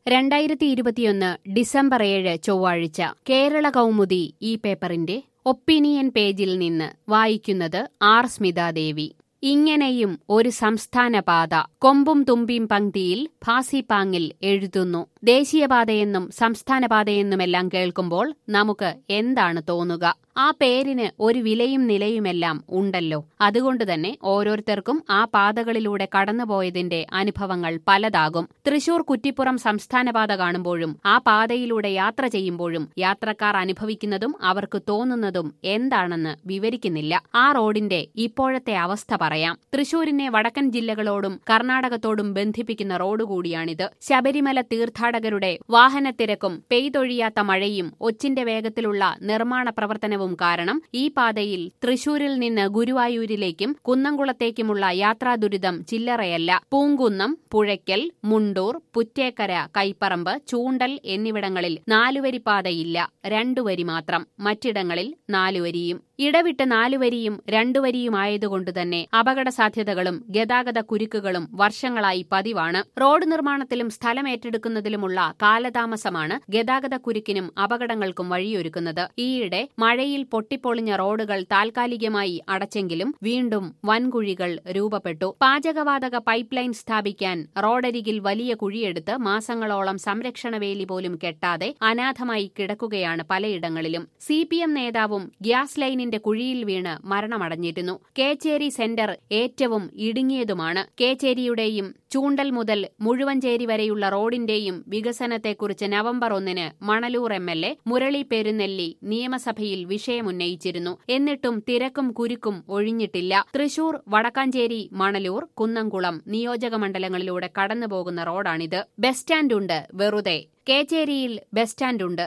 2021 December 7 ചൊവ്വാഴ്ച കേരള കൗമുദി ഈ പേപ്പറിന്റെ ഒപ്പീനിയൻ പേജിൽ നിന്ന് വായിക്കുന്നത് ആർ സ്മിതാദേവി. ഇങ്ങനെയും ഒരു സംസ്ഥാന പാത കൊമ്പും തുമ്പിയും പങ്ക്തിയിൽ ഭാസിപ്പാങ്ങിൽ എഴുതുന്നു. ദേശീയപാതയെന്നും സംസ്ഥാനപാതയെന്നുമെല്ലാം കേൾക്കുമ്പോൾ നമുക്ക് എന്താണ് തോന്നുക? ആ പേരിന് ഒരു വിലയും നിലയുമെല്ലാം ഉണ്ടല്ലോ. അതുകൊണ്ടുതന്നെ ഓരോരുത്തർക്കും ആ പാതകളിലൂടെ കടന്നുപോയതിന്റെ അനുഭവങ്ങൾ പലതാകും. തൃശൂർ കുറ്റിപ്പുറം സംസ്ഥാനപാത കാണുമ്പോഴും ആ പാതയിലൂടെ യാത്ര ചെയ്യുമ്പോഴും യാത്രക്കാർ അനുഭവിക്കുന്നതും അവർക്ക് തോന്നുന്നതും എന്താണെന്ന് വിവരിക്കുന്നില്ല. ആ റോഡിന്റെ ഇപ്പോഴത്തെ അവസ്ഥ പറയാം. തൃശൂരിനെ വടക്കൻ ജില്ലകളോടും കർണാടകത്തോടും ബന്ധിപ്പിക്കുന്ന റോഡ് കൂടിയാണിത്. ശബരിമല തീർത്ഥാടകരുടെ വാഹനത്തിരക്കും പെയ്തൊഴിയാത്ത മഴയും ഒച്ചിന്റെ വേഗത്തിലുള്ള നിർമ്മാണ പ്രവർത്തനവും കാരണം ഈ പാതയിൽ തൃശൂരിൽ നിന്ന് ഗുരുവായൂരിലേക്കും കുന്നംകുളത്തേക്കുമുള്ള യാത്രാദുരിതം ചില്ലറയല്ല. പൂങ്കുന്നം, പുഴയ്ക്കൽ, മുണ്ടൂർ, പുറ്റേക്കര, കൈപ്പറമ്പ്, ചൂണ്ടൽ എന്നിവിടങ്ങളിൽ 4 വരി പാതയില്ല, 2 വരി മാത്രം. മറ്റിടങ്ങളിൽ 4 വരിയും. ഇടവിട്ട് 4 വരിയും 2 വരിയുമായതുകൊണ്ടുതന്നെ അപകട സാധ്യതകളും ഗതാഗത കുരുക്കുകളും വർഷങ്ങളായി പതിവാണ്. റോഡ് നിർമ്മാണത്തിലും സ്ഥലമേറ്റെടുക്കുന്നതിലുമുള്ള കാലതാമസമാണ് ഗതാഗത കുരുക്കിനും അപകടങ്ങൾക്കും വഴിയൊരുക്കുന്നത്. ഈയിടെ മഴയിൽ പൊട്ടിപ്പൊളിഞ്ഞ റോഡുകൾ താൽക്കാലികമായി അടച്ചെങ്കിലും വീണ്ടും വൻകുഴികൾ രൂപപ്പെട്ടു. പാചകവാതക പൈപ്പ് ലൈൻ സ്ഥാപിക്കാൻ റോഡരികിൽ വലിയ കുഴിയെടുത്ത് മാസങ്ങളോളം സംരക്ഷണ വേലി പോലും കെട്ടാതെ അനാഥമായി കിടക്കുകയാണ് പലയിടങ്ങളിലും. CPM നേതാവും ഗ്യാസ് ലൈനിന്റെ കുഴിയിൽ വീണ് മരണമടഞ്ഞിരുന്നു. കേച്ചേരി സെന്റർ ഏറ്റവും ഇടുങ്ങിയതുമാണ്. കേച്ചേരിയുടെയും ചൂണ്ടൽ മുതൽ മുഴുവഞ്ചേരി വരെയുള്ള റോഡിന്റെയും വികസനത്തെക്കുറിച്ച് നവംബർ 1 മണലൂർ MLA മുരളി പെരുന്നെല്ലി നിയമസഭയിൽ വിഷയമുന്നയിച്ചിരുന്നു. എന്നിട്ടും തിരക്കും കുരുക്കും ഒഴിഞ്ഞിട്ടില്ല. തൃശൂർ, വടക്കാഞ്ചേരി, മണലൂർ, കുന്നംകുളം നിയോജക മണ്ഡലങ്ങളിലൂടെ കടന്നുപോകുന്ന റോഡാണിത്. ബസ് സ്റ്റാൻഡുണ്ട്, വെറുതെ. കേച്ചേരിയിൽ ബസ് സ്റ്റാൻഡുണ്ട്.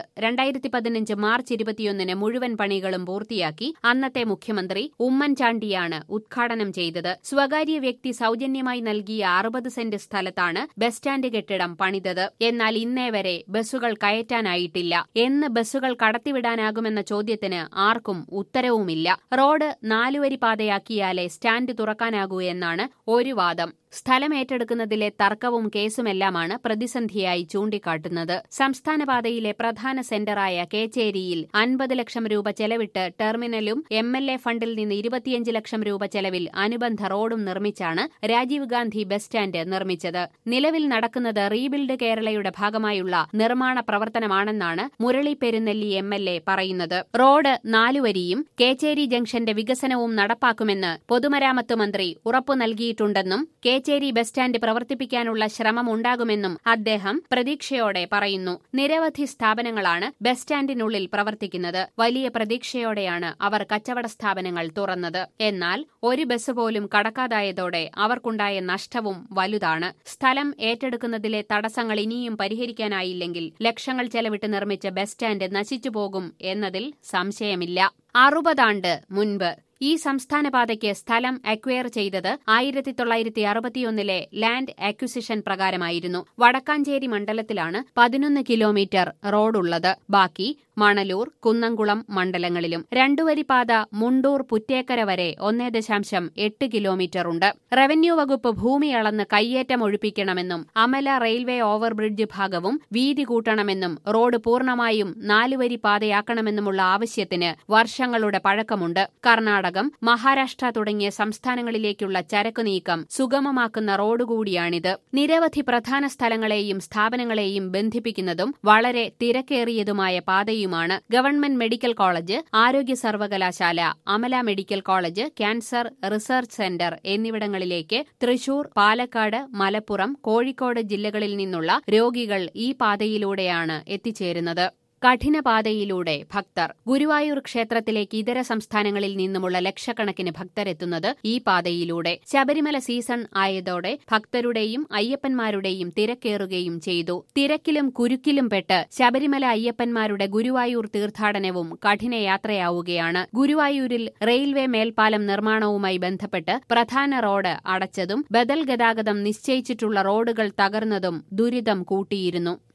2015 മാർച്ച് 21 മുഴുവൻ പണികളും പൂർത്തിയാക്കി അന്നത്തെ മുഖ്യമന്ത്രി ഉമ്മൻചാണ്ടിയാണ് ഉദ്ഘാടനം ചെയ്തത്. സ്വകാര്യ വ്യക്തി സൗജന്യമായി നൽകിയ 60 സെന്റ് സ്ഥലത്താണ് ബസ് സ്റ്റാൻഡ് കെട്ടിടം പണിതത്. എന്നാൽ ഇന്നേ വരെ ബസ്സുകൾ കയറ്റാനായിട്ടില്ല. എന്ന് ബസ്സുകൾ കടത്തിവിടാനാകുമെന്ന ചോദ്യത്തിന് ആർക്കും ഉത്തരവുമില്ല. റോഡ് 4 വരി പാതയാക്കിയാലേ സ്റ്റാൻഡ് തുറക്കാനാകൂ എന്നാണ് ഒരു വാദം. സ്ഥലമേറ്റെടുക്കുന്നതിലെ തർക്കവും കേസുമെല്ലാമാണ് പ്രതിസന്ധിയായി ചൂണ്ടിക്കാട്ടുന്നത്. സംസ്ഥാനപാതയിലെ പ്രധാന സെന്ററായ കേച്ചേരിയിൽ 50 ലക്ഷം രൂപ ചെലവിട്ട് ടെർമിനലും MLA ഫണ്ടിൽ നിന്ന് 25 ലക്ഷം രൂപ ചെലവിൽ അനുബന്ധ റോഡും നിർമ്മിച്ചാണ് രാജീവ് ഗാന്ധി ബസ് സ്റ്റാൻഡ് നിർമ്മിച്ചത്. നിലവിൽ നടക്കുന്നത് റീബിൽഡ് കേരളയുടെ ഭാഗമായുള്ള നിർമ്മാണ പ്രവർത്തനമാണെന്നാണ് മുരളി പെരുന്നെല്ലി MLA പറയുന്നത്. റോഡ് 4 വരിയും കേച്ചേരി ജംഗ്ഷന്റെ വികസനവും നടപ്പാക്കുമെന്ന് പൊതുമരാമത്ത് മന്ത്രി ഉറപ്പു നൽകിയിട്ടുണ്ടെന്നും കേച്ചേരി ബസ് സ്റ്റാൻഡ് പ്രവർത്തിപ്പിക്കാനുള്ള ശ്രമം ഉണ്ടാകുമെന്നും അദ്ദേഹം പ്രതീക്ഷയോടെ പറയുന്നു. നിരവധി സ്ഥാപനങ്ങളാണ് ബസ് സ്റ്റാൻഡിനുള്ളിൽ പ്രവർത്തിക്കുന്നത്. വലിയ പ്രതീക്ഷയോടെയാണ് അവർ കച്ചവട സ്ഥാപനങ്ങൾ തുറന്നത്. എന്നാൽ ഒരു ബസ് പോലും കടക്കാതായതോടെ അവർക്കുണ്ടായ നഷ്ടവും വലുതാണ്. സ്ഥലം ഏറ്റെടുക്കുന്നതിലെ തടസ്സങ്ങൾ ഇനിയും പരിഹരിക്കാനായില്ലെങ്കിൽ ലക്ഷങ്ങൾ ചെലവിട്ട് നിർമ്മിച്ച ബസ് സ്റ്റാൻഡ് നശിച്ചുപോകും എന്നതിൽ സംശയമില്ല. 60 ആണ്ട് മുൻപ് ഈ സംസ്ഥാനപാതയ്ക്ക് സ്ഥലം അക്വയർ ചെയ്തത് 1961 ലാൻഡ് അക്വിസിഷൻ പ്രകാരമായിരുന്നു. വടക്കാഞ്ചേരി മണ്ഡലത്തിലാണ് 11 കിലോമീറ്റർ റോഡുള്ളത്. ബാക്കി മണലൂർ, കുന്നംകുളം മണ്ഡലങ്ങളിലും. 2 വരി പാത മുണ്ടൂർ, പുറ്റേക്കര വരെ 1.8 കിലോമീറ്റർ ഉണ്ട്. റവന്യൂ വകുപ്പ് ഭൂമി അളന്ന് കയ്യേറ്റം ഒഴിപ്പിക്കണമെന്നും അമല റെയിൽവേ ഓവർബ്രിഡ്ജ് ഭാഗവും വീതി കൂട്ടണമെന്നും റോഡ് പൂർണ്ണമായും 4 വരി പാതയാക്കണമെന്നുമുള്ള ആവശ്യത്തിന് വർഷങ്ങളുടെ പഴക്കമുണ്ട്. കർണാടകം, മഹാരാഷ്ട്ര തുടങ്ങിയ സംസ്ഥാനങ്ങളിലേക്കുള്ള ചരക്കു നീക്കം സുഗമമാക്കുന്ന റോഡ് കൂടിയാണിത്. നിരവധി പ്രധാന സ്ഥലങ്ങളെയും സ്ഥാപനങ്ങളെയും ബന്ധിപ്പിക്കുന്നതും വളരെ തിരക്കേറിയതുമായ പാതയുമാണ്. ഗവൺമെന്റ് മെഡിക്കൽ കോളേജ്, ആരോഗ്യ സർവകലാശാല, Amala medical college, cancer research centre എന്നിവിടങ്ങളിലേക്ക് തൃശൂർ, പാലക്കാട്, മലപ്പുറം, കോഴിക്കോട് ജില്ലകളിൽ നിന്നുള്ള രോഗികൾ ഈ പാതയിലൂടെയാണ് എത്തിച്ചേരുന്നത്. കഠിനപാതയിലൂടെ ഭക്തർ. ഗുരുവായൂർ ക്ഷേത്രത്തിലേക്ക് ഇതര സംസ്ഥാനങ്ങളിൽ നിന്നുമുള്ള ലക്ഷക്കണക്കിന് ഭക്തരെത്തുന്നത് ഈ പാതയിലൂടെ. ശബരിമല സീസൺ ആയതോടെ ഭക്തരുടെയും അയ്യപ്പന്മാരുടെയും തിരക്കേറുകയും ചെയ്തു. തിരക്കിലും കുരുക്കിലും പെട്ട് ശബരിമല അയ്യപ്പന്മാരുടെ ഗുരുവായൂർ തീർത്ഥാടനവും കഠിനയാത്രയാവുകയാണ്. ഗുരുവായൂരിൽ റെയിൽവേ മേൽപ്പാലം നിർമ്മാണവുമായി ബന്ധപ്പെട്ട് പ്രധാന റോഡ് അടച്ചതും ബദൽ ഗതാഗതം നിശ്ചയിച്ചിട്ടുള്ള റോഡുകൾ തകർന്നതും ദുരിതം കൂട്ടിയിരുന്നു.